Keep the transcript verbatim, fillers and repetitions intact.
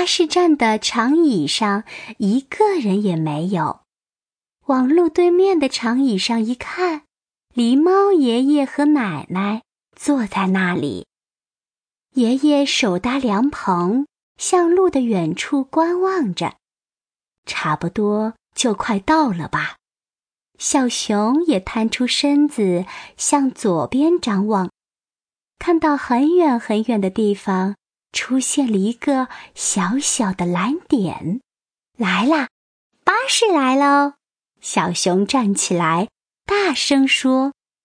士站的长椅上一个人也没有。往路对面的长椅上一看，狸猫爷爷和奶奶坐在那里。爷爷手搭凉棚，向路的远处观望着。差不多就快到了吧。小熊也探出身子向左边张望，看到很远很远的地方出现了一个小小的蓝点。来啦，巴士来喽！小熊站起来大声说。